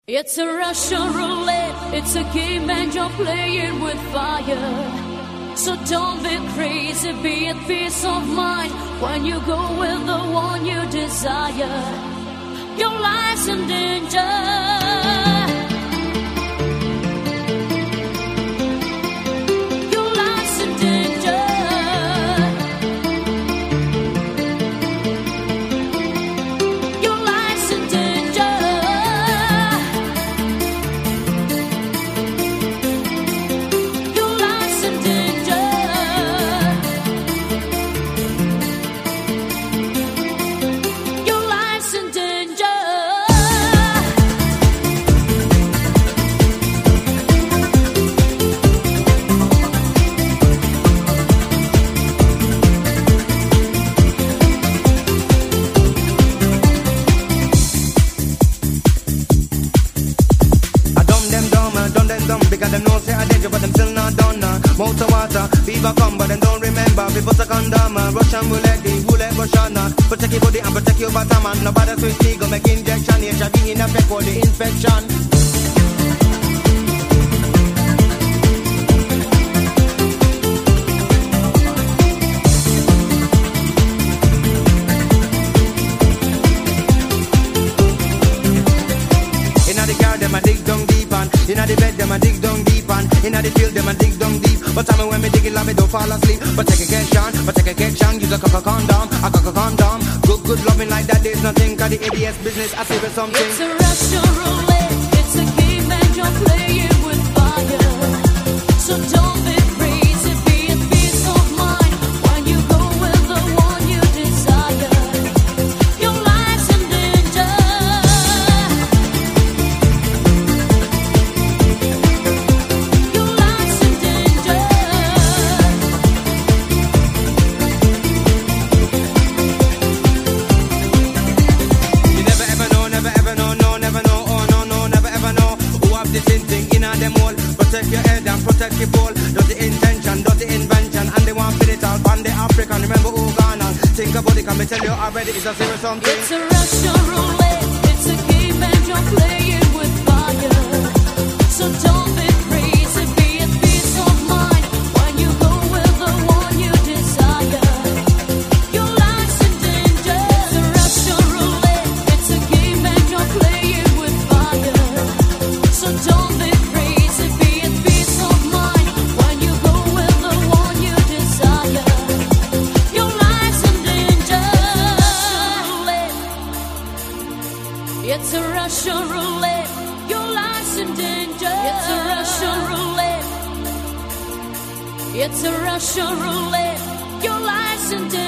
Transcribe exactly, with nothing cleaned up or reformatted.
It's a Russian roulette, it's a game and you're playing with fire. So don't be crazy, be at peace of mind when you go with the one you desire. Your life's in danger. Because them know say I danger, but them still not done. Uh. Mouth of water, fever come, but them don't remember. We put a condom, uh. Russian roulette, the roulette Russian. Uh. Protect your body and protect your bottom, man. Nobody switch legal, make injection. H I V in effect for the infection. Inna the car, them a dig down deep and inna the bed, them a dig down deep and inna the field, them a dig down deep. But tell me when me dig it, let me don't fall asleep. But take a catch on, but take a catch on. Use a cock a condom, a cock a condom. Good, good loving like that, there's nothing. Cause the A D S business, I see with something. It's a Russian roulette, it's a game and you're playing with fire. So don't be crazy, be at peace of mind when you go with the one you desire. Your life's in danger. Your life's in danger. You never ever know, never ever know, no, never know, oh no, no, never ever know. Who have this in thing in them all. Protect your head and protect your ball. Does the intention, does the invention, and they want fit it all. Pan the African, remember who Ghana. Think about it, can me tell you already, it's a serious something. It's a Russian roulette, it's a game and you're playing with fire. So don't be crazy, be at peace of mind when you go with the one you desire. Your life's in danger. It's a Russian roulette, it's a game and you're playing with fire. So don't be crazy, be at peace of mind when you go with the one you desire. Your life's in danger. It's a Russian roulette. Your life's in danger. It's a Russian roulette. It's a Russian roulette. Your life's in danger.